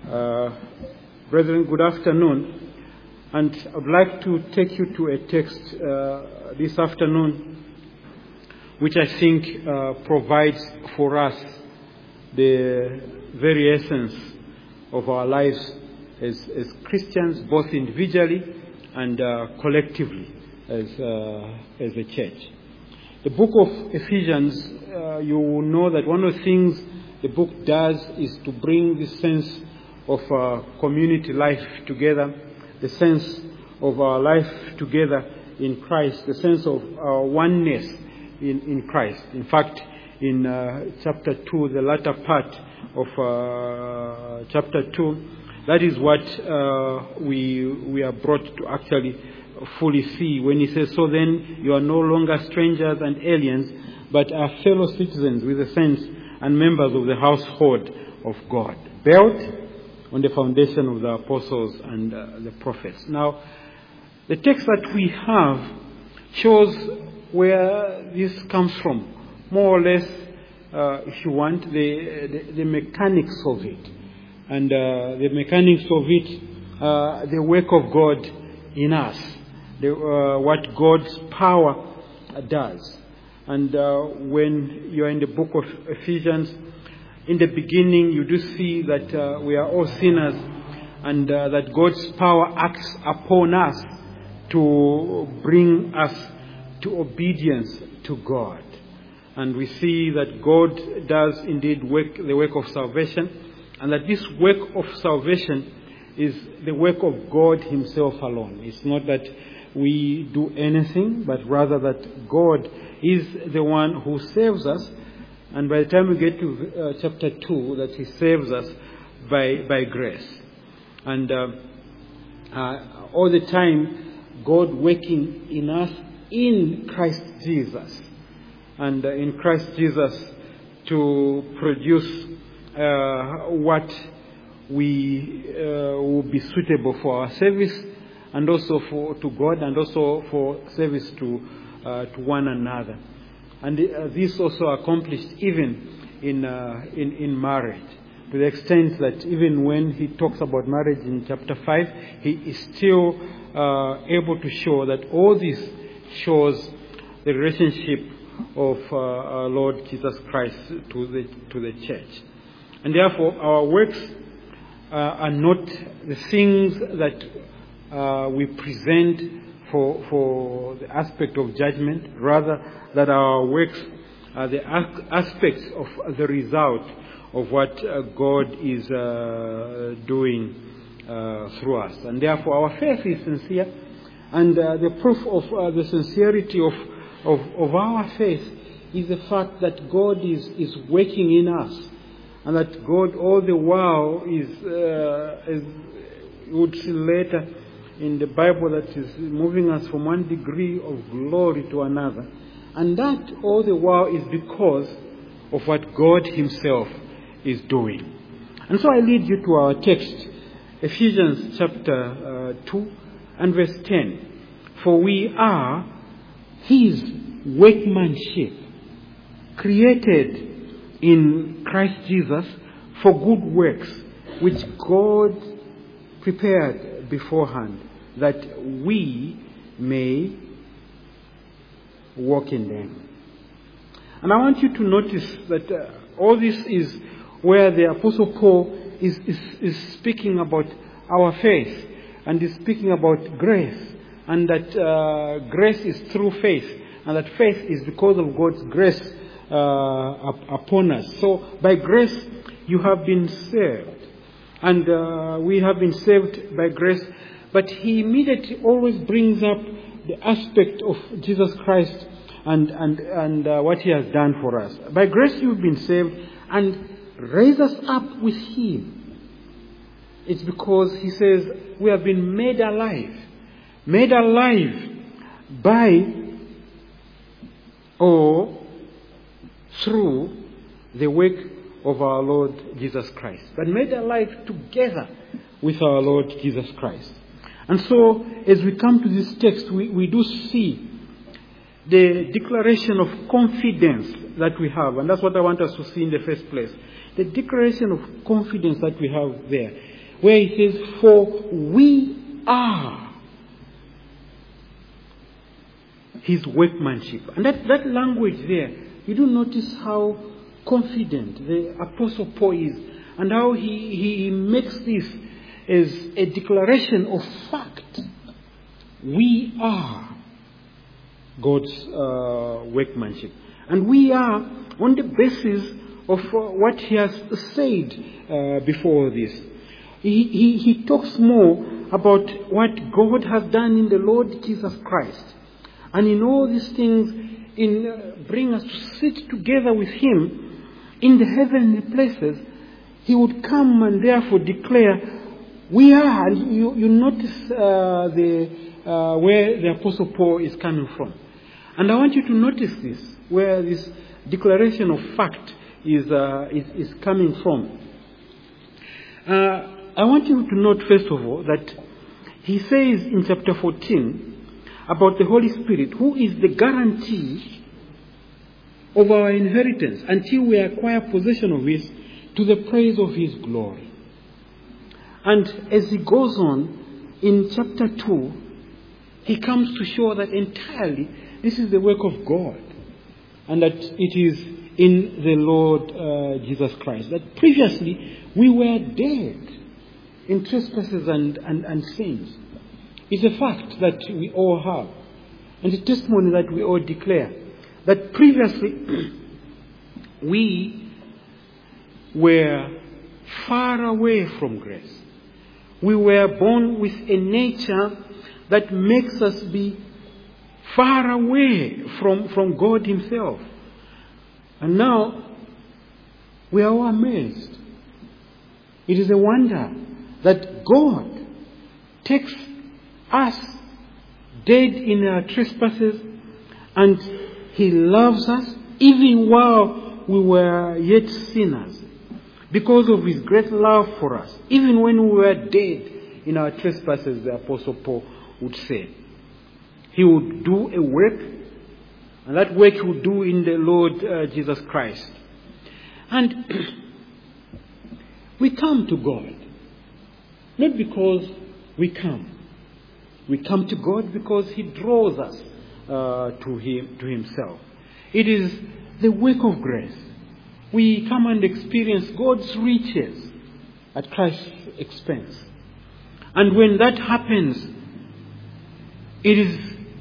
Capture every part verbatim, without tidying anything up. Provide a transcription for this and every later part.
Uh, brethren, good afternoon. And I'd like to take you to a text uh, this afternoon which I think uh, provides for us the very essence of our lives as, as Christians, both individually and uh, collectively as, uh, as a church. The book of Ephesians, uh, you will know that one of the things the book does is to bring this sense of uh, community life together, the sense of our life together in Christ, the sense of our oneness in, in Christ. In fact, in uh, chapter two, the latter part of uh, chapter two, that is what uh, we we are brought to actually fully see when he says, so then you are no longer strangers and aliens, but are fellow citizens with the saints and members of the household of God, built on the foundation of the apostles and uh, the prophets. Now, the text that we have shows where this comes from, more or less, uh, if you want, the, the, the mechanics of it. And uh, the mechanics of it, uh, the work of God in us, the, uh, what God's power does. And uh, when you're in the book of Ephesians, in the beginning, you do see that uh, we are all sinners and uh, that God's power acts upon us to bring us to obedience to God. And we see that God does indeed work the work of salvation, and that this work of salvation is the work of God himself alone. It's not that we do anything, but rather that God is the one who saves us. And by the time we get to uh, chapter two, that he saves us by by grace. And uh, uh, all the time, God working in us in Christ Jesus. And uh, in Christ Jesus to produce uh, what we uh, will be suitable for our service, and also for to God, and also for service to uh, to one another. And uh, this also accomplished even in, uh, in in marriage, to the extent that even when he talks about marriage in chapter five, he is still uh, able to show that all this shows the relationship of uh, our Lord Jesus Christ to the to the church. And therefore, our works uh, are not the things that uh, we present for for the aspect of judgment, rather that our works are the aspects of the result of what uh, God is uh, doing uh, through us. And therefore our faith is sincere, and uh, the proof of uh, the sincerity of, of, of our faith is the fact that God is, is working in us, and that God all the while is, uh, as you would see later in the Bible, that is moving us from one degree of glory to another. And that all the while is because of what God himself is doing. And so I lead you to our text, Ephesians chapter uh, two and verse ten. For we are his workmanship, created in Christ Jesus for good works, which God prepared beforehand, that we may walk in them. And I want you to notice that uh, all this is where the Apostle Paul is, is, is speaking about our faith, and is speaking about grace, and that uh, grace is through faith, and that faith is because of God's grace uh, up, upon us. So by grace you have been saved, and uh, we have been saved by grace. But he immediately always brings up the aspect of Jesus Christ and and and uh, what he has done for us. By grace you've been saved, and raise us up with him. It's because he says we have been made alive. Made alive by or through the work of our Lord Jesus Christ. But made alive together with our Lord Jesus Christ. And so, as we come to this text, we, we do see the declaration of confidence that we have. And that's what I want us to see in the first place. The declaration of confidence that we have there. where he says, for we are his workmanship. And that, that language there, you do notice how confident the Apostle Paul is, and how he, he, he makes this as a declaration of fact. We are God's uh, workmanship. And we are on the basis of uh, what he has said uh, before this. He, he, he talks more about what God has done in the Lord Jesus Christ. And in all these things, in uh, bring us to sit together with him in the heavenly places, he would come and therefore declare, we are. And you, you notice uh, the uh, where the Apostle Paul is coming from. And I want you to notice this, where this declaration of fact is, uh, is, is coming from. Uh, I want you to note, first of all, that he says in chapter fourteen about the Holy Spirit, who is the guarantee of our inheritance until we acquire possession of it to the praise of his glory. And as he goes on, in chapter two, he comes to show that entirely this is the work of God, and that it is in the Lord uh, Jesus Christ. That previously we were dead in trespasses and, and, and sins. It's a fact that we all have, and a testimony that we all declare, that previously we were far away from grace. We were born with a nature that makes us be far away from, from God himself. And now we are all amazed. It is a wonder that God takes us dead in our trespasses, and he loves us even while we were yet sinners, because of his great love for us. Even when we were dead in our trespasses, the Apostle Paul would say, he would do a work, and that work he would do in the Lord uh, Jesus Christ. And we come to God, not because we come. We come to God because he draws us uh, to him, to himself. It is the work of grace. We come and experience God's riches at Christ's expense. And when that happens, it is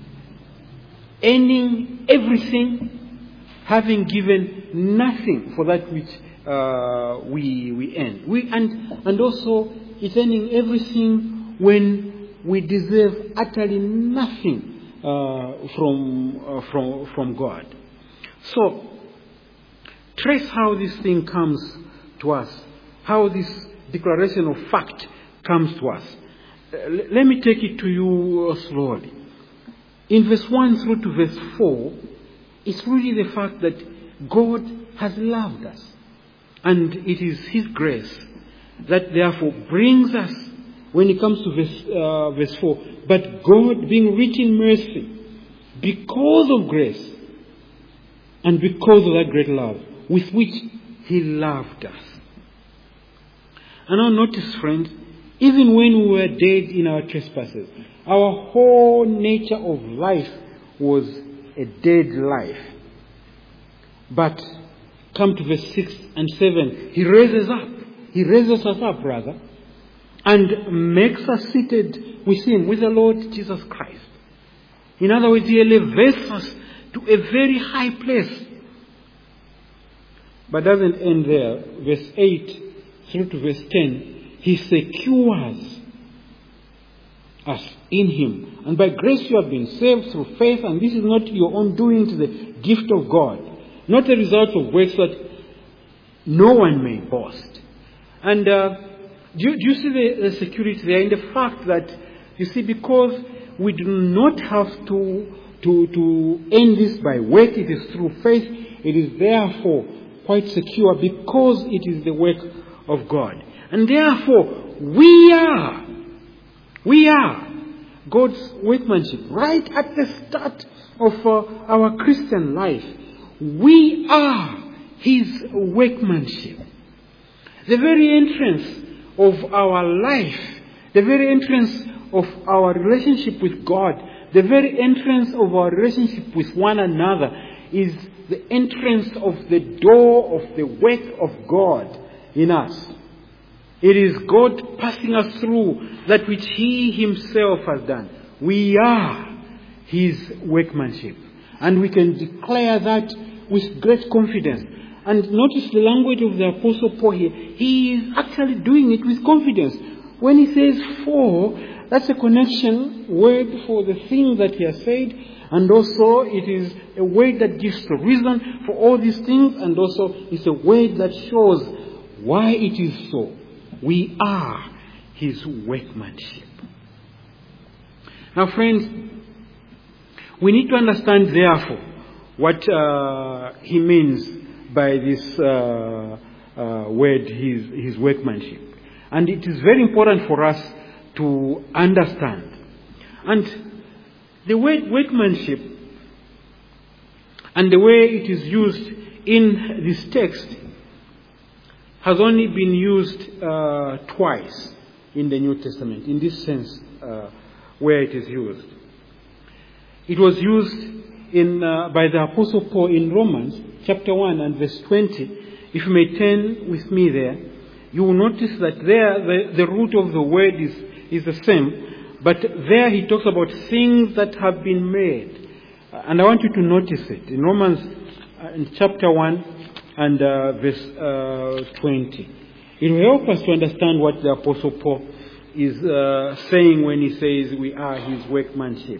earning everything, having given nothing for that which uh, we we earn. We and and also it's earning everything when we deserve utterly nothing uh, from uh, from from God. So trace how this thing comes to us, how this declaration of fact comes to us. Uh, l- let me take it to you uh, slowly. In verse one through to verse four, it's really the fact that God has loved us. And it is his grace that therefore brings us, when it comes to verse, uh, verse four, but God being rich in mercy, because of grace, and because of that great love with which he loved us. And now notice, friends, even when we were dead in our trespasses, our whole nature of life was a dead life. But come to verse six and seven, he raises up, he raises us up rather, and makes us seated with him, with the Lord Jesus Christ. In other words, he elevates us to a very high place. But doesn't end there. Verse eight through to verse ten, he secures us in him. And by grace you have been saved through faith, and this is not your own doing, it is the gift of God, not the result of works, that no one may boast. And uh, do, you, do you see the, the security there in the fact that, you see, because we do not have to, to, to earn this by work, it is through faith, it is therefore quite secure because it is the work of God. And therefore, we are, we are God's workmanship. Right at the start of uh, our Christian life, we are his workmanship. The very entrance of our life, the very entrance of our relationship with God, the very entrance of our relationship with one another is the entrance of the door of the work of God in us. It is God passing us through that which He Himself has done. We are His workmanship. And we can declare that with great confidence. And notice the language of the Apostle Paul here. He is actually doing it with confidence. When he says for, that's a connection word for the thing that he has said. And also it is a word that gives the reason for all these things. And also it's a word that shows why it is so. We are His workmanship. Now friends, we need to understand therefore what uh, he means by this uh, uh, word, his, his workmanship. And it is very important for us to understand. And the word workmanship and the way it is used in this text has only been used uh, twice in the New Testament, in this sense uh, where it is used. It was used in uh, by the Apostle Paul in Romans chapter one and verse twenty. If you may turn with me there, you will notice that there the, the root of the word is, is the same, but there he talks about things that have been made. Uh, and I want you to notice it. In Romans uh, in chapter one and uh, verse uh, twenty. It will help us to understand what the Apostle Paul is uh, saying when he says we are His workmanship.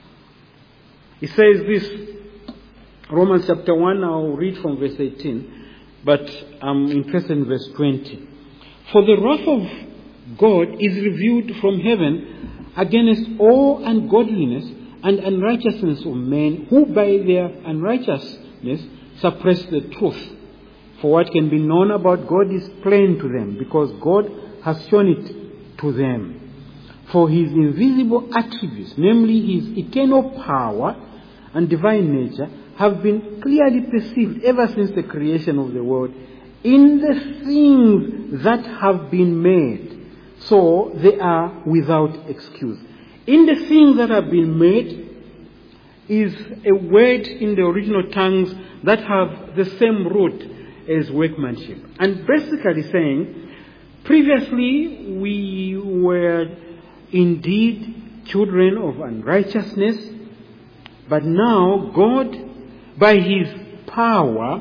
He says this, Romans chapter one, I'll read from verse eighteen, but I'm interested in verse twenty. For the wrath of God is revealed from heaven against all ungodliness and unrighteousness of men who by their unrighteousness suppress the truth. For what can be known about God is plain to them, because God has shown it to them. For His invisible attributes, namely His eternal power and divine nature, have been clearly perceived ever since the creation of the world in the things that have been made. So they are without excuse. In the things that have been made is a word in the original tongues that have the same root as workmanship. And basically saying, previously we were indeed children of unrighteousness, but now God, by His power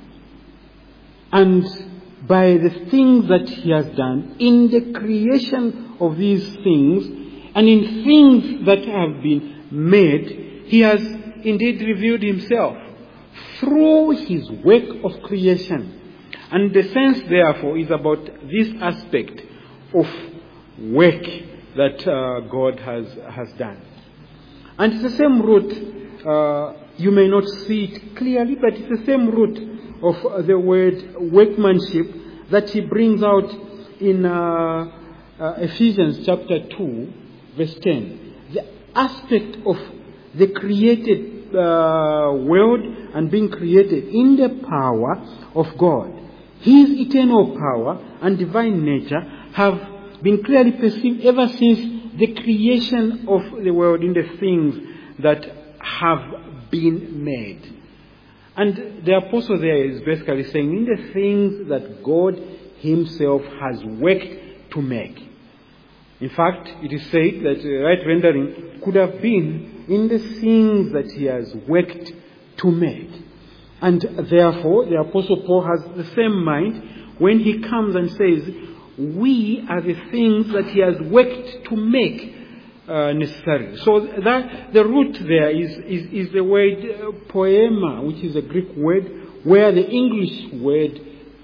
and by the things that He has done in the creation of these things and in things that have been made, He has indeed revealed Himself through His work of creation. And the sense therefore is about this aspect of work that uh, God has, has done. And it's the same root, uh, you may not see it clearly, but it's the same root of the word workmanship that he brings out in uh, uh, Ephesians chapter two, verse ten. The aspect of the created uh, world and being created in the power of God. His eternal power and divine nature have been clearly perceived ever since the creation of the world in the things that have been made. And the apostle there is basically saying in the things that God Himself has worked to make. In fact, it is said that the right rendering could have been in the things that He has worked to make. And therefore, the Apostle Paul has the same mind when he comes and says, we are the things that He has worked to make uh, necessary. So that the root there is, is, is the word uh, poema, which is a Greek word, where the English word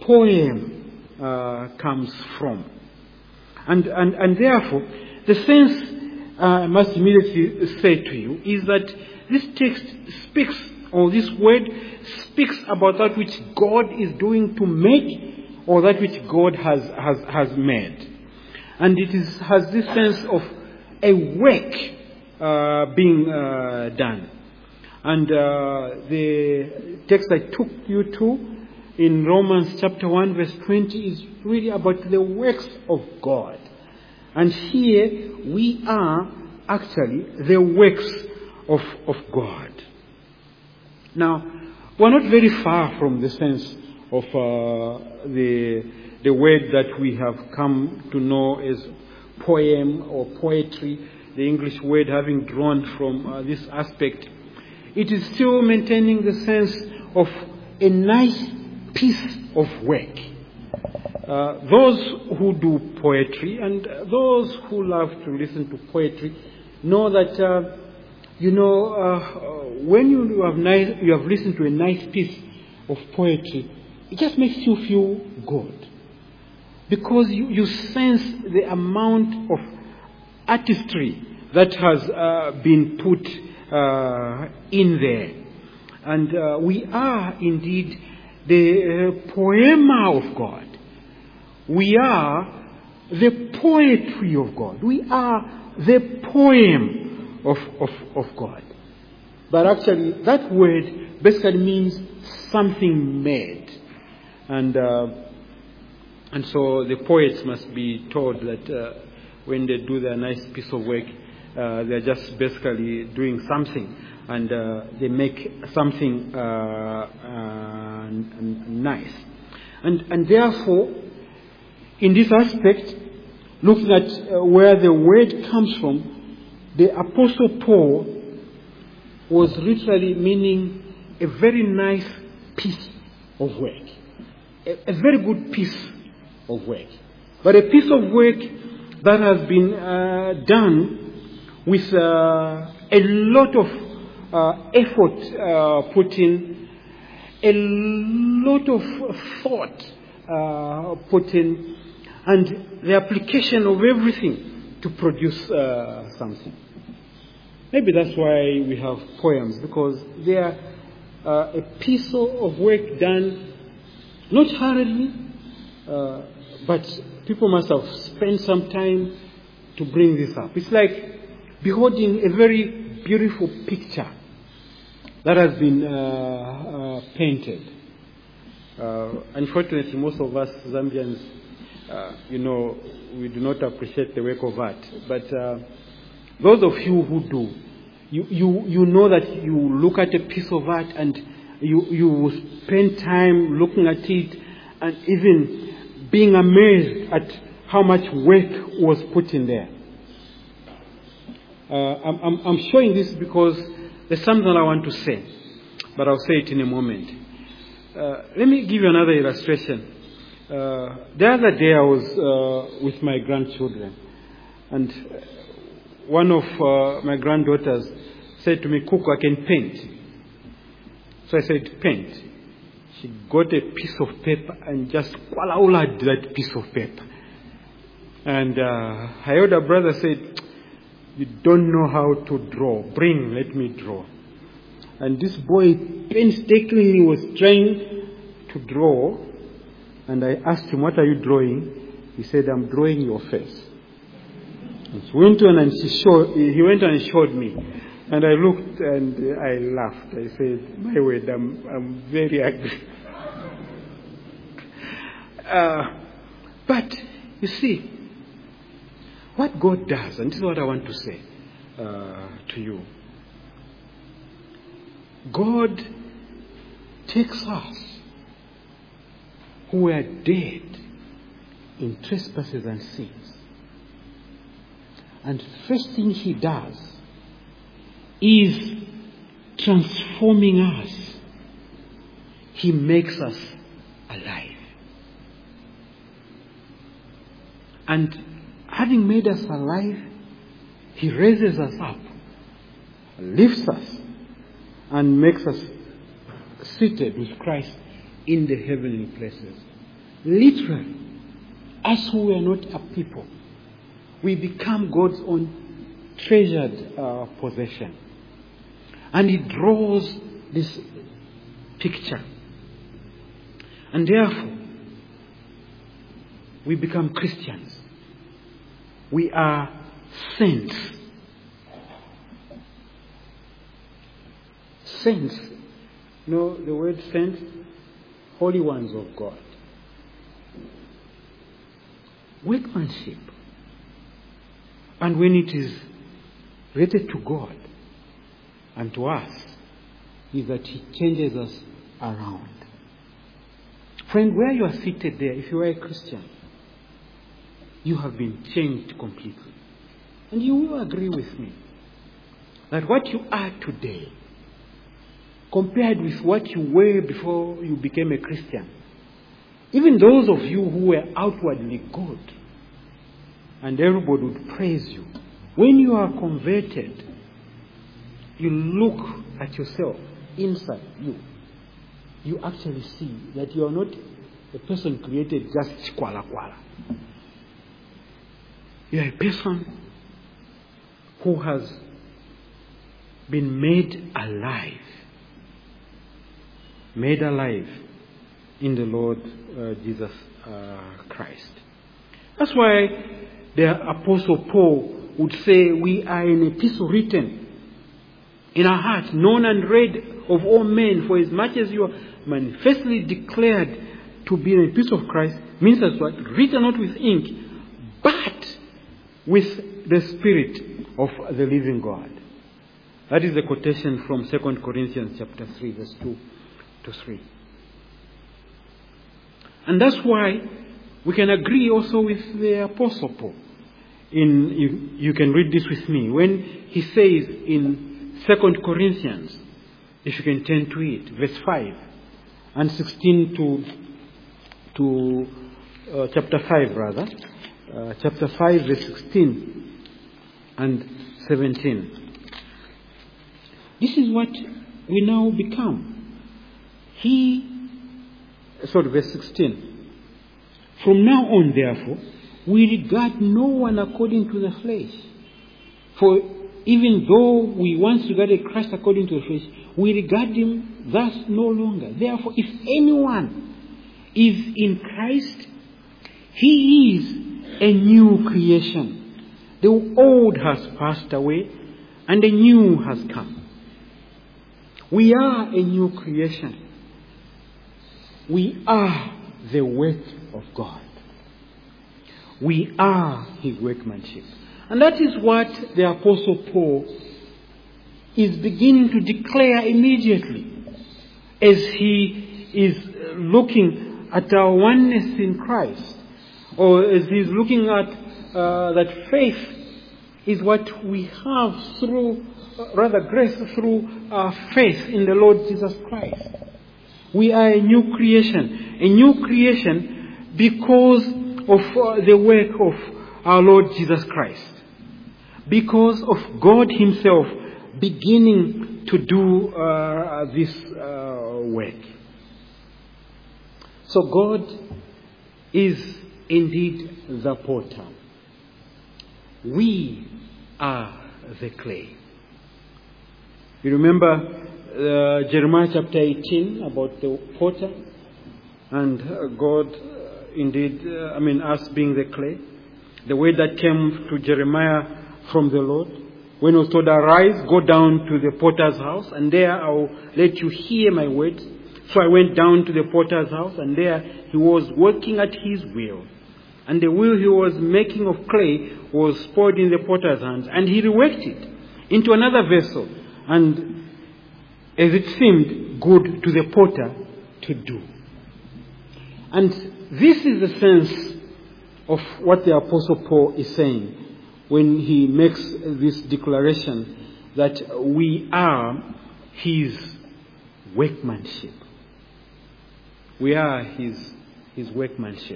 poem uh, comes from. And, and, and therefore, the sense uh, I must immediately say to you is that this text speaks, or this word speaks about that which God is doing to make, or that which God has, has, has made. And it is, has this sense of a work uh, being uh, done. And uh, the text I took you to in Romans chapter one verse twenty is really about the works of God. And here we are actually the works of, of God. Now, we're not very far from the sense of uh, the, the word that we have come to know as poem or poetry, the English word having drawn from uh, this aspect. It is still maintaining the sense of a nice piece of work. Uh, those who do poetry and those who love to listen to poetry know that, uh, you know, uh, when you have, nice, you have listened to a nice piece of poetry, it just makes you feel good. Because you, you sense the amount of artistry that has uh, been put uh, in there. And uh, we are indeed the uh, poema of God. We are the poetry of God. We are the poem of, of, of God. But actually, that word basically means something made. And uh, and so the poets must be told that uh, when they do their nice piece of work, uh, they're just basically doing something. And uh, they make something uh, uh, nice. And, and therefore, in this aspect, looking at uh, where the word comes from, the Apostle Paul was literally meaning a very nice piece of work. A, a very good piece of work. But a piece of work that has been uh, done with uh, a lot of uh, effort uh, put in, a lot of thought uh, put in, and the application of everything to produce uh, something. Maybe that's why we have poems, because they are uh, a piece of work done not hurriedly, uh, but people must have spent some time to bring this up. It's like beholding a very beautiful picture that has been uh, uh, painted. Uh, unfortunately, most of us Zambians, uh, you know, we do not appreciate the work of art. But uh, those of you who do, you, you, you know that you look at a piece of art and you, you spend time looking at it and even being amazed at how much work was put in there. Uh, I'm, I'm, I'm showing this because there's something I want to say, but I'll say it in a moment. Uh, let me give you another illustration. Uh, the other day I was uh, with my grandchildren, and one of uh, my granddaughters said to me, "Kuku, I can paint." So I said, "Paint." She got a piece of paper and just kwalaulad that piece of paper. And uh, her older brother said, "You don't know how to draw. Bring, let me draw." And this boy painstakingly was trying to draw. And I asked him, "What are you drawing?" He said, "I'm drawing your face." And he went on and she showed, he went on and showed me. And I looked and I laughed. I said, "My word, I'm, I'm very angry." uh, but, you see, what God does, and this is what I want to say uh, to you. God takes us who were dead in trespasses and sins. And first thing He does is transforming us. He makes us alive. And having made us alive, He raises us up, lifts us, and makes us seated with Christ in the heavenly places. Literally, as who were not a people, we become God's own treasured uh, possession. And He draws this picture. And therefore, we become Christians. We are saints. Saints. You know the word saint? holy ones of God. Workmanship. And when it is related to God and to us, is that He changes us around. Friend, where you are seated there, if you are a Christian, you have been changed completely. And you will agree with me that what you are today, compared with what you were before you became a Christian, even those of you who were outwardly good, and everybody would praise you, when you are converted, you look at yourself inside you. You actually see that you are not a person created just kwala kwala. You are a person who has been made alive. Made alive in the Lord uh, Jesus uh, Christ. That's why the Apostle Paul would say, we are an epistle written in our heart, known and read of all men, for as much as you are manifestly declared to be an epistle of Christ, means as what? Written not with ink, but with the Spirit of the living God. That is the quotation from Second Corinthians chapter three, verse two to three. And that's why we can agree also with the Apostle Paul. In you, you can read this with me. When he says in Second Corinthians, if you can turn to it, verse five and sixteen to to uh, chapter five rather, uh, chapter five, verse sixteen and seventeen. This is what we now become. He, sorry, verse sixteen. From now on, therefore, we regard no one according to the flesh. For even though we once regarded Christ according to the flesh, we regard him thus no longer. Therefore, if anyone is in Christ, he is a new creation. The old has passed away and a new has come. We are a new creation. We are the work of God. We are his workmanship. And that is what the Apostle Paul is beginning to declare immediately as he is looking at our oneness in Christ, or as he is looking at uh, that faith is what we have through, uh, rather grace through our faith in the Lord Jesus Christ. We are a new creation, a new creation because of uh, the work of our Lord Jesus Christ. Because of God himself beginning to do uh, this uh, work. So God is indeed the potter. We are the clay. You remember uh, Jeremiah chapter eighteen about the potter and uh, God uh, indeed, uh, I mean us being the clay. The word that came to Jeremiah from the Lord, when he was told, arise, go down to the potter's house, and there I will let you hear my words. So I went down to the potter's house, and there he was working at his wheel. And the wheel he was making of clay was poured in the potter's hands, and he reworked it into another vessel, and as it seemed good to the potter to do. And this is the sense of what the Apostle Paul is saying when he makes this declaration that we are his workmanship. We are his, his workmanship.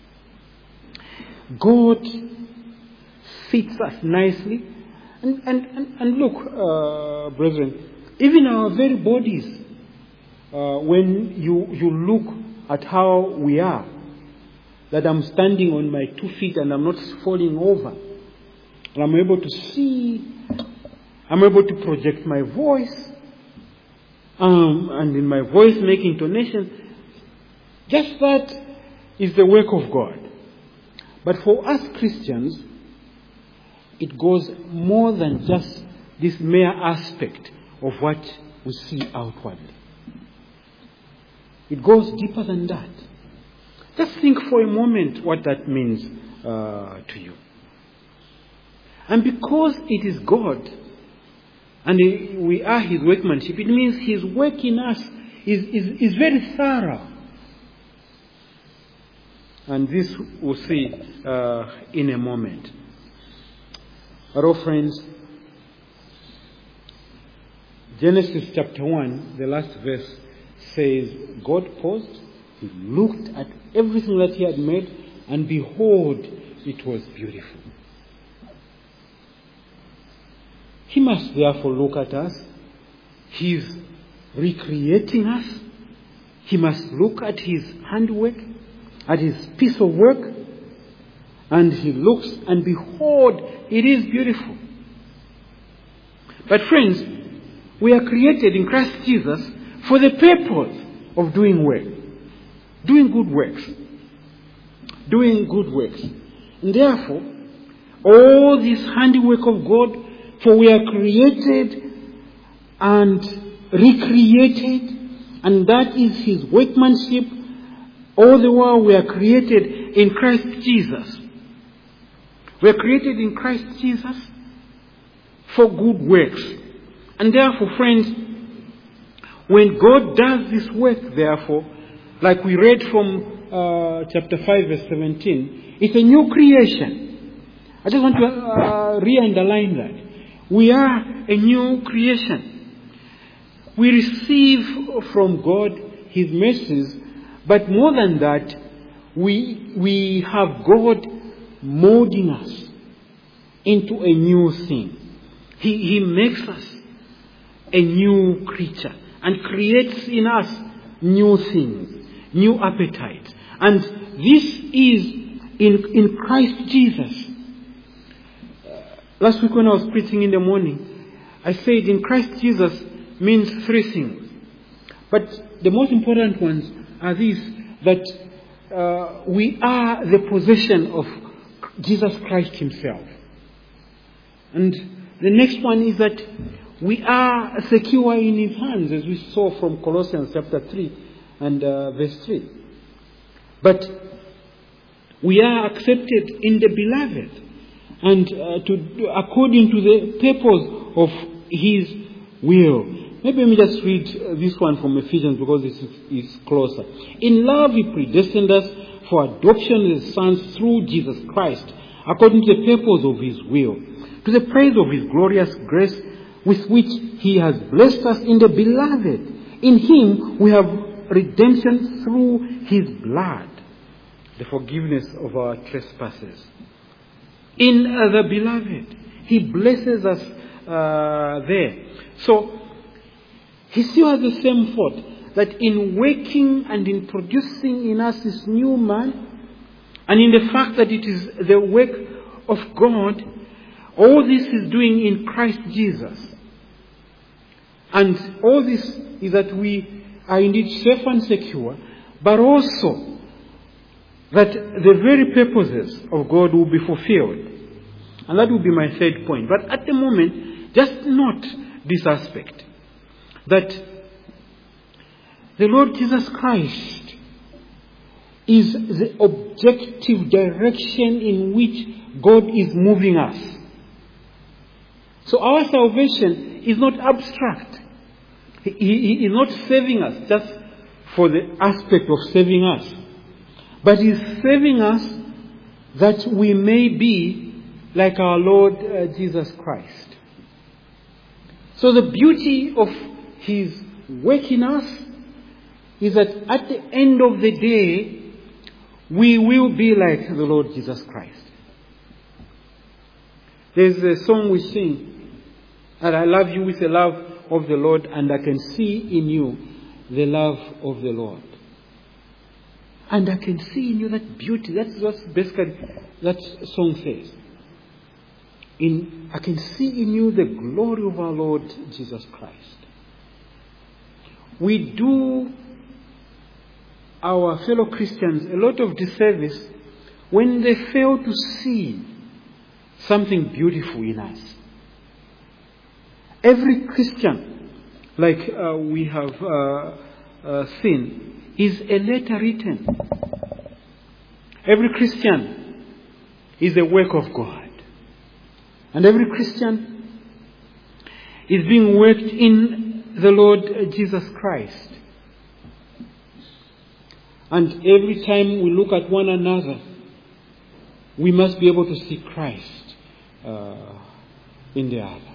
God fits us nicely. And, and, and, and look, uh, brethren, even our very bodies, uh, when you, you look at how we are, that I'm standing on my two feet and I'm not falling over, and I'm able to see, I'm able to project my voice, um, and in my voice make intonation. Just that is the work of God. But for us Christians, it goes more than just this mere aspect of what we see outwardly. It goes deeper than that. Just think for a moment what that means uh, to you. And because it is God, and we are His workmanship, it means His work in us is, is, is very thorough. And this we'll see uh, in a moment. But oh friends, Genesis chapter one, the last verse says, God paused, He looked at everything that He had made, and behold, it was beautiful. He must therefore look at us. He's recreating us. He must look at His handwork, at His piece of work, and He looks and behold, it is beautiful. But friends, we are created in Christ Jesus for the purpose of doing work, doing good works, doing good works. And therefore, all this handiwork of God, for we are created and recreated, and that is His workmanship. All the while we are created in Christ Jesus. We are created in Christ Jesus for good works. And therefore, friends, when God does this work, therefore, like we read from uh, chapter five, verse seventeen, it's a new creation. I just want to uh, re-underline that. We are a new creation. We receive from God His mercies, but more than that, we, we have God molding us into a new thing. He, he makes us a new creature and creates in us new things, new appetites. And this is in, in Christ Jesus. Last week when I was preaching in the morning, I said in Christ Jesus means three things. But the most important ones are these, that uh, we are the possession of Jesus Christ Himself. And the next one is that we are secure in His hands, as we saw from Colossians chapter three and uh, verse three. But we are accepted in the Beloved, and uh, to, according to the purpose of His will. Maybe let me just read this one from Ephesians because it is closer. In love He predestined us for adoption as sons through Jesus Christ, according to the purpose of His will, to the praise of His glorious grace with which He has blessed us in the Beloved. In Him we have redemption through His blood, the forgiveness of our trespasses. In uh, the Beloved, He blesses us uh, there. So, He still has the same thought, that in working and in producing in us this new man, and in the fact that it is the work of God, all this is doing in Christ Jesus. And all this is that we are indeed safe and secure, but also that the very purposes of God will be fulfilled. And that will be my third point. But at the moment, just note this aspect, that the Lord Jesus Christ is the objective direction in which God is moving us. So our salvation is not abstract. He, he, he is not saving us just for the aspect of saving us, but He is saving us that we may be like our Lord uh, Jesus Christ. So the beauty of His work in us is that at the end of the day, we will be like the Lord Jesus Christ. There's a song we sing, and I love you with the love of the Lord, and I can see in you the love of the Lord. And I can see in you that beauty. That's what basically that song says. In, I can see in you the glory of our Lord Jesus Christ. We do our fellow Christians a lot of disservice when they fail to see something beautiful in us. Every Christian, like uh, we have uh, uh, seen, is a letter written. Every Christian is a work of God. And every Christian is being worked in the Lord Jesus Christ. And every time we look at one another, we must be able to see Christ uh, in the other.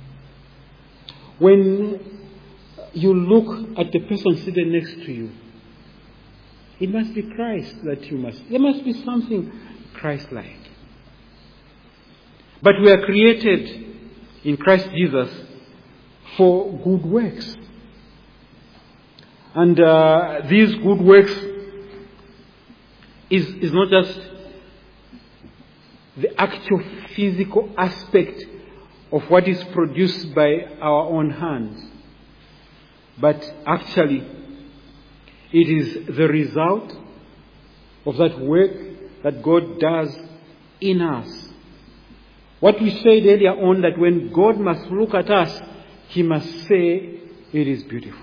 When you look at the person sitting next to you, it must be Christ that you must. There must be something Christ-like. But we are created in Christ Jesus for good works. And uh, these good works is, is not just the actual physical aspect of what is produced by our own hands, but actually it is the result of that work that God does in us. What we said earlier on, that when God must look at us, He must say, it is beautiful.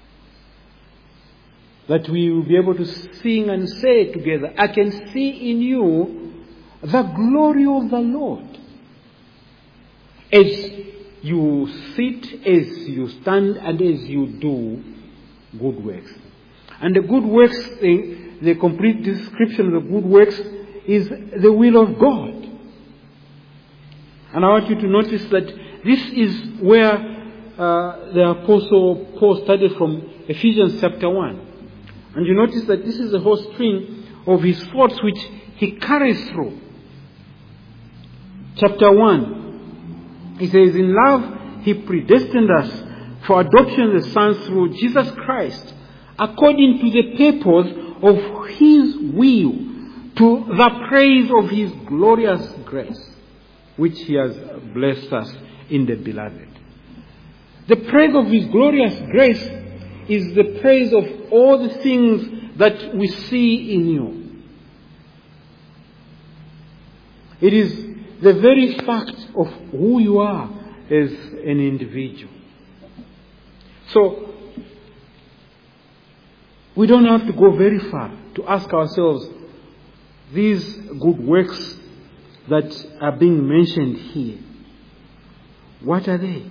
That we will be able to sing and say together, I can see in you the glory of the Lord. As you sit, as you stand, and as you do good works. And the good works, the, the complete description of the good works is the will of God. And I want you to notice that this is where uh, the Apostle Paul started from, Ephesians chapter one. And you notice that this is the whole string of his thoughts which he carries through. Chapter one, he says, in love he predestined us for adoption as sons through Jesus Christ, according to the purpose of His will, to the praise of His glorious grace, which He has blessed us in the beloved. The praise of His glorious grace is the praise of all the things that we see in you. It is the very fact of who you are as an individual. So, we don't have to go very far to ask ourselves, these good works that are being mentioned here, what are they?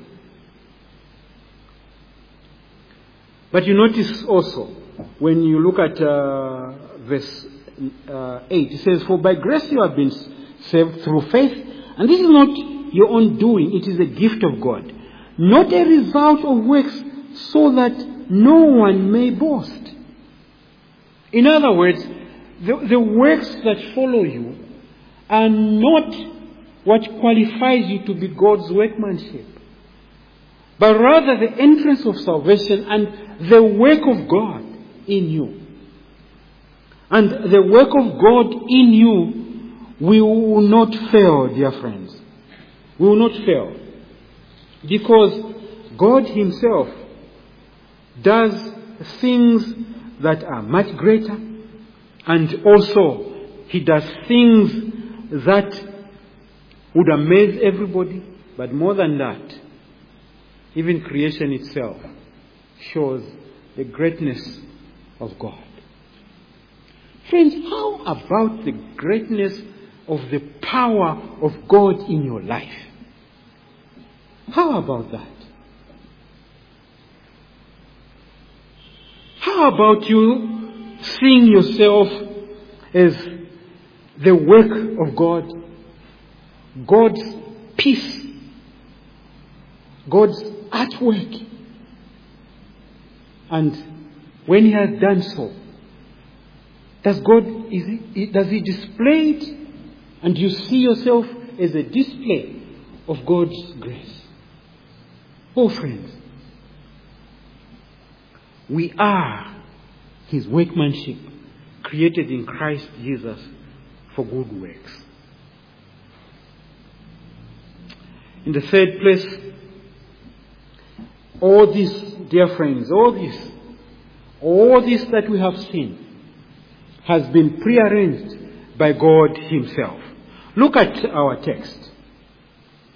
But you notice also, when you look at uh, verse uh, eight, it says, for by grace you have been saved through faith, and this is not your own doing, it is a gift of God, not a result of works, so that no one may boast. In other words, the, the works that follow you are not what qualifies you to be God's workmanship, but rather the entrance of salvation and the work of God in you. And the work of God in you will not fail, dear friends. We will not fail. Because God Himself does things that are much greater, and also He does things that would amaze everybody. But more than that, even creation itself shows the greatness of God. Friends, how about the greatness of the power of God in your life? How about that? How about you seeing yourself as the work of God, God's piece, God's artwork? And when He has done so, does God, is he, does He display it? And you see yourself as a display of God's grace. Oh friends, we are His workmanship, created in Christ Jesus for good works. In the third place, all this, dear friends, all this, all this that we have seen has been prearranged by God Himself. Look at our text.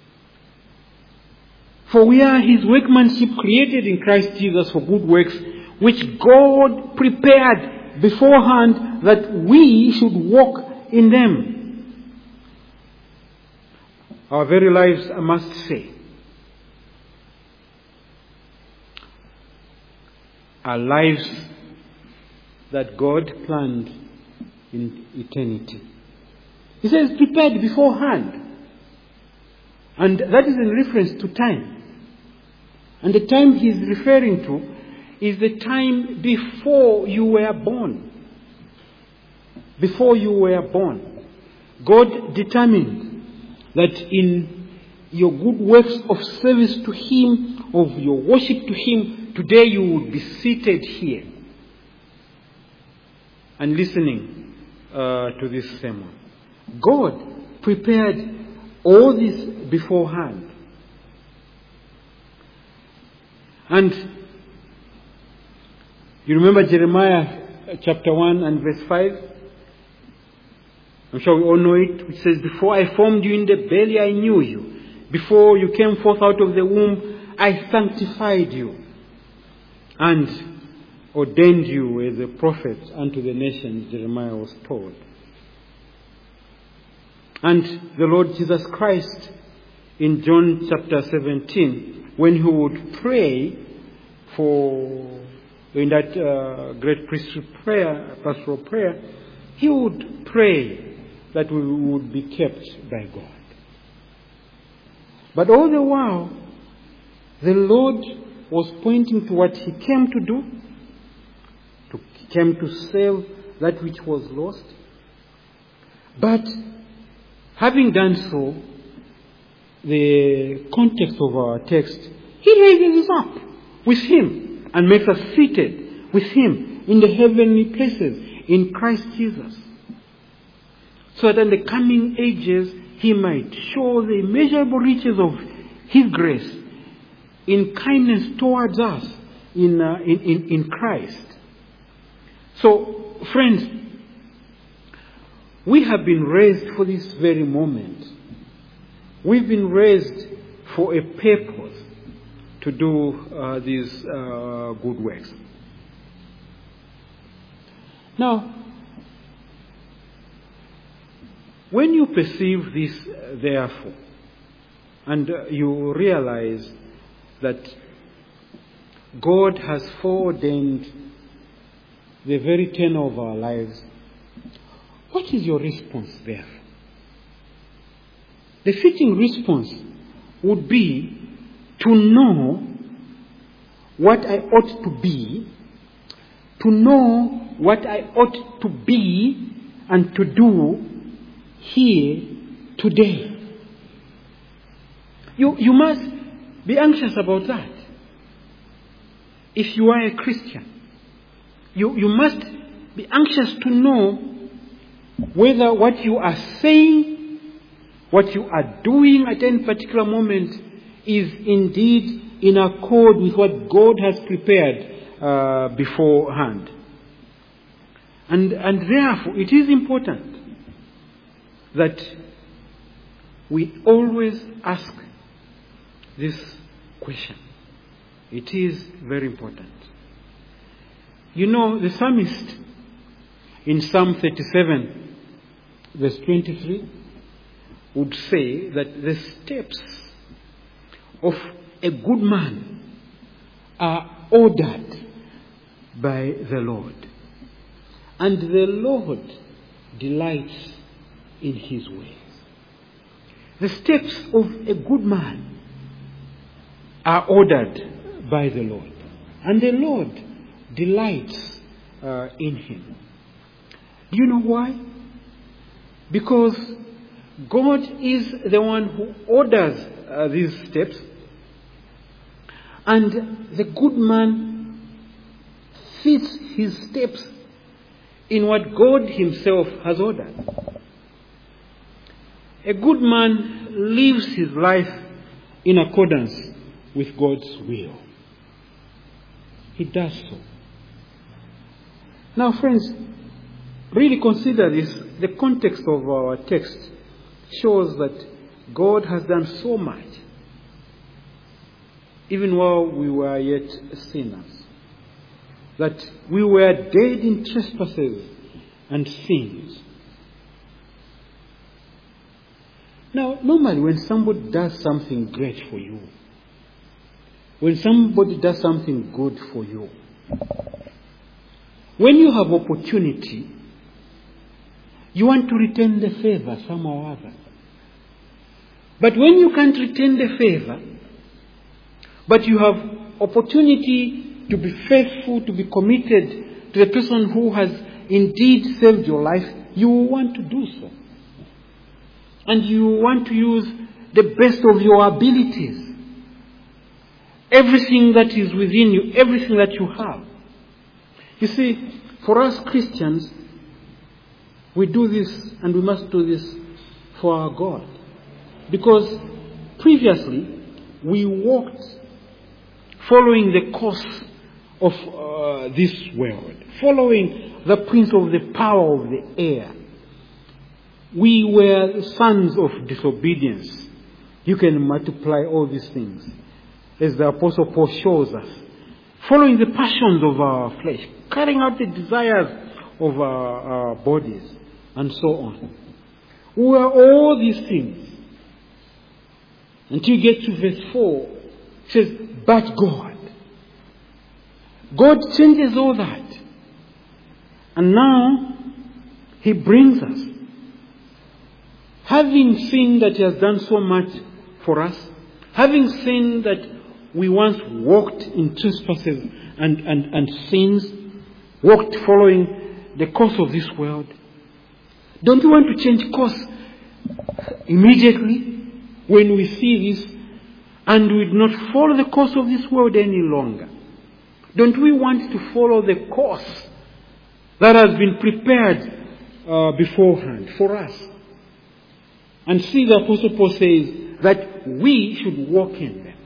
For we are His workmanship, created in Christ Jesus for good works, which God prepared beforehand that we should walk in them. Our very lives, I must say, are lives that God planned in eternity. He says prepared beforehand. And that is in reference to time. And the time he is referring to is the time before you were born. Before you were born. God determined that in your good works of service to Him, of your worship to Him, today you would be seated here and listening uh, to this sermon. God prepared all this beforehand. And you remember Jeremiah chapter one and verse five? I'm sure we all know it, which says, before I formed you in the belly, I knew you. Before you came forth out of the womb, I sanctified you and ordained you as a prophet unto the nations, Jeremiah was told. And the Lord Jesus Christ, in John chapter seventeen, when he would pray for, in that uh, great priesthood prayer, pastoral prayer, he would pray that we would be kept by God. But all the while, the Lord was pointing to what he came to do. To, he came to save that which was lost. But having done so, the context of our text, he raises us up with him and makes us seated with him in the heavenly places in Christ Jesus. So that in the coming ages, he might show the immeasurable riches of his grace in kindness towards us in, uh, in, in, in Christ. So, friends, we have been raised for this very moment. We've been raised for a purpose to do uh, these uh, good works. Now, when you perceive this, therefore, and uh, you realize that God has foreordained the very tenor of our lives, what is your response there? The fitting response would be to know what I ought to be, to know what I ought to be and to do here today. You, you must be anxious about that. If you are a Christian, you, you must be anxious to know whether what you are saying, what you are doing at any particular moment is indeed in accord with what God has prepared uh, beforehand. And, and therefore, it is important that we always ask this question. It is very important. You know, the psalmist in Psalm thirty-seven, verse twenty-three, would say that the steps of a good man are ordered by the Lord, and the Lord delights in his ways. The steps of a good man are ordered by the Lord, and the Lord delights uh, in him. Do you know why? Because God is the one who orders uh, these steps, and the good man fits his steps in what God himself has ordered. A good man lives his life in accordance with God's will. He does so. Now, friends, really consider this. The context of our text shows that God has done so much, even while we were yet sinners. that we were dead in trespasses and sins. Now, normally when somebody does something great for you, when somebody does something good for you, when you have opportunity, you want to return the favor somehow or other. But when you can't return the favor, but you have opportunity to be faithful, to be committed to the person who has indeed saved your life, you want to do so. And you want to use the best of your abilities. Everything that is within you, everything that you have. You see, for us Christians, we do this and we must do this for our God. Because previously, we walked following the course of uh, this world, following the prince of the power of the air. We were sons of disobedience. You can multiply all these things, as the Apostle Paul shows us. Following the passions of our flesh, carrying out the desires of our, our bodies, and so on. We were all these things. Until you get to verse four, it says, but God. God changes all that. And now, He brings us. Having seen that He has done so much for us, having seen that we once walked in trespasses and, and, and sins, walked following the course of this world, don't you want to change course immediately when we see this and we do not follow the course of this world any longer? Don't we want to follow the course that has been prepared uh, beforehand for us? And see, the Apostle Paul says that we should walk in them.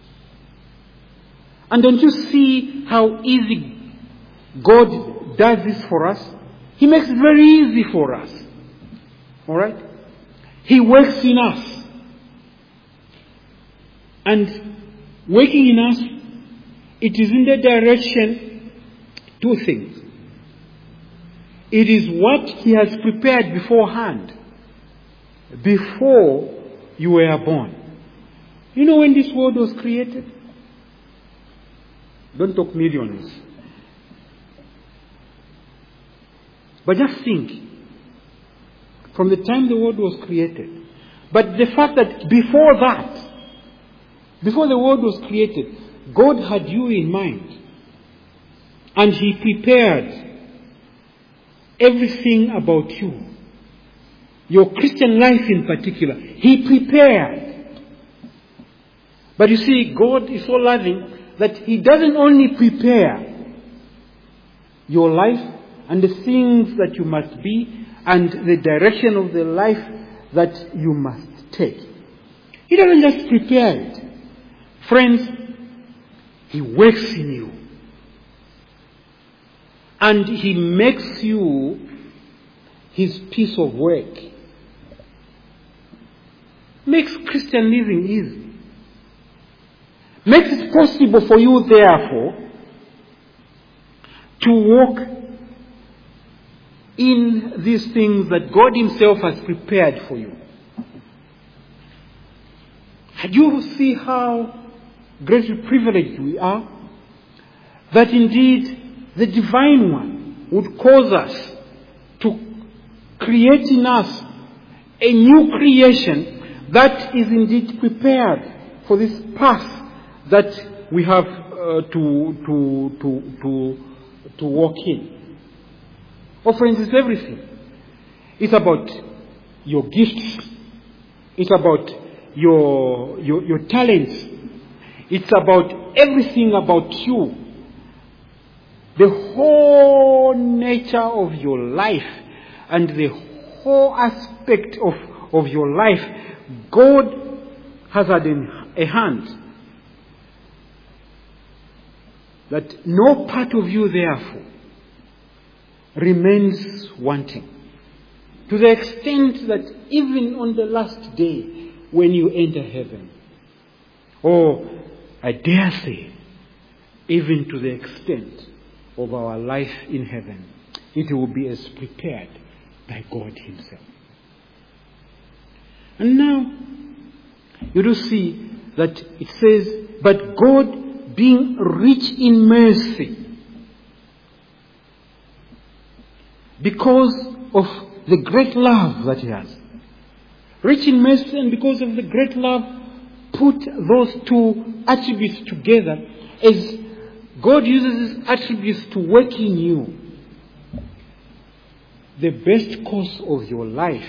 And don't you see how easy God does this for us? He makes it very easy for us. Alright? He works in us. And working in us, it is in the direction, two things. It is what He has prepared beforehand, before you were born. You know when this world was created? Don't talk millions. But just think, from the time the world was created, but the fact that before that, before the world was created, God had you in mind. And He prepared everything about you. Your Christian life in particular. He prepared. But you see, God is so loving that He doesn't only prepare your life and the things that you must be and the direction of the life that you must take. He doesn't just prepare it. Friends, He works in you. And He makes you His piece of work. Makes Christian living easy. Makes it possible for you, therefore, to walk in these things that God Himself has prepared for you. And you see how greatly privileged we are, that indeed the Divine One would cause us to create in us a new creation that is indeed prepared for this path that we have uh, to, to, to, to, to walk in. Oh, friends, it's everything. It's about your gifts. It's about your, your, your talents. It's about everything about you. The whole nature of your life and the whole aspect of, of your life, God has had in a hand. That no part of you, therefore, remains wanting. To the extent that even on the last day, when you enter heaven, or I dare say, even to the extent of our life in heaven, it will be as prepared by God himself. And now, you do see that it says, but God being rich in mercy, because of the great love that he has. Rich in mercy, and because of the great love, put those two attributes together as God uses these attributes to work in you. The best course of your life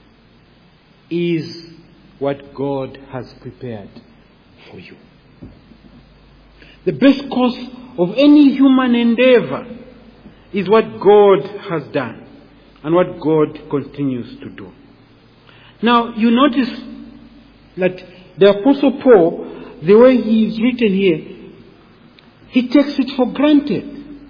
is what God has prepared for you. The best course of any human endeavor is what God has done and what God continues to do. Now, you notice that the Apostle Paul, the way he is written here, he takes it for granted.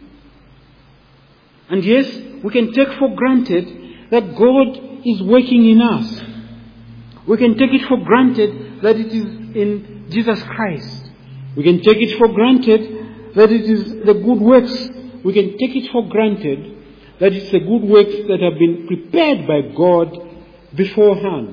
And yes, we can take for granted that God is working in us. We can take it for granted that it is in Jesus Christ. We can take it for granted that it is the good works. We can take it for granted that it's the good works that have been prepared by God beforehand.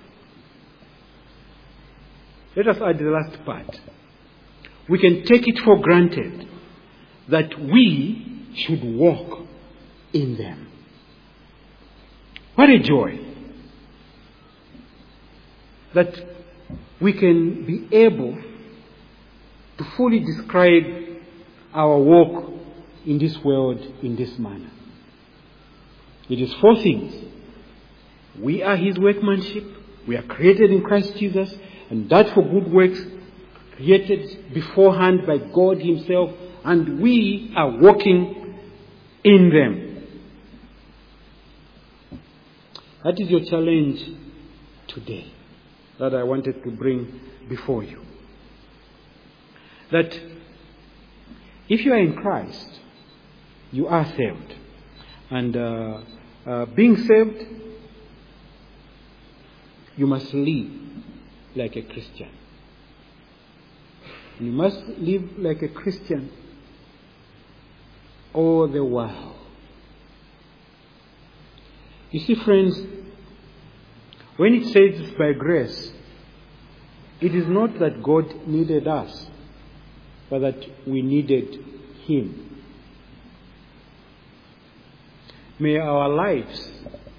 Let us add the last part. We can take it for granted that we should walk in them. What a joy that we can be able to fully describe our walk in this world in this manner. It is four things. We are his workmanship. We are created in Christ Jesus, and that for good works, created beforehand by God himself, and we are walking in them. That is your challenge today that I wanted to bring before you. That if you are in Christ, you are saved. And uh, uh, being saved, you must live like a Christian. You must live like a Christian all the while. You see, friends, when it says it's by grace, it is not that God needed us, but that we needed him. May our lives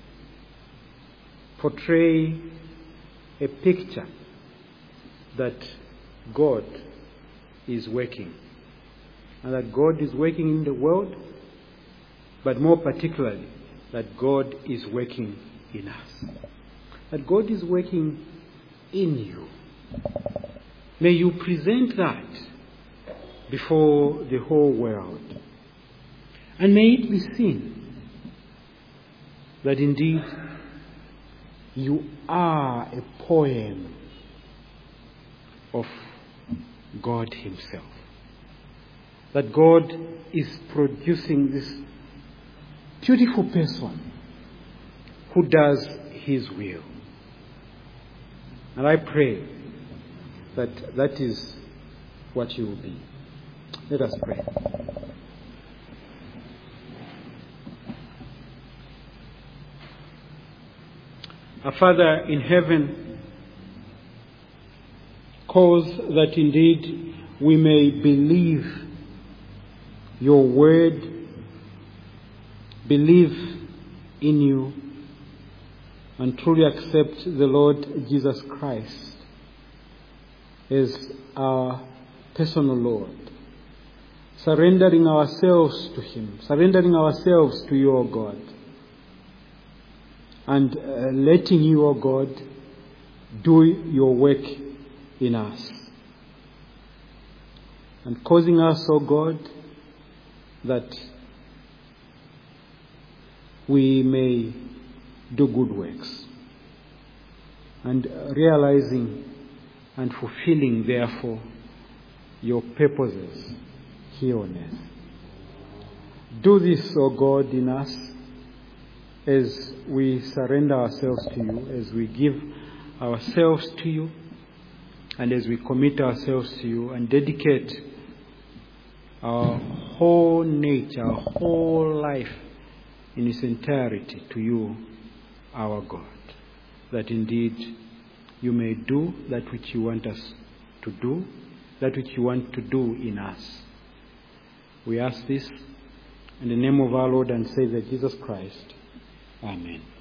portray a picture that God is working, and that God is working in the world, but more particularly that God is working in us, that God is working in you. May you present that before the whole world, and may it be seen that indeed you are a poem of God himself. That God is producing this beautiful person who does his will. And I pray that that is what you will be. Let us pray. Our Father in heaven, cause that indeed we may believe your word, believe in you, and truly accept the Lord Jesus Christ as our personal Lord, surrendering ourselves to him, surrendering ourselves to you, O God, and uh, letting you, O God, do your work in us, and causing us, O God, that we may do good works, and realizing and fulfilling, therefore, your purposes here on earth. Do this, O God, in us, as we surrender ourselves to you, as we give ourselves to you, and as we commit ourselves to you and dedicate our whole nature, our whole life in its entirety to you, our God, that indeed you may do that which you want us to do, that which you want to do in us. We ask this in the name of our Lord and Savior Jesus Christ. Amen.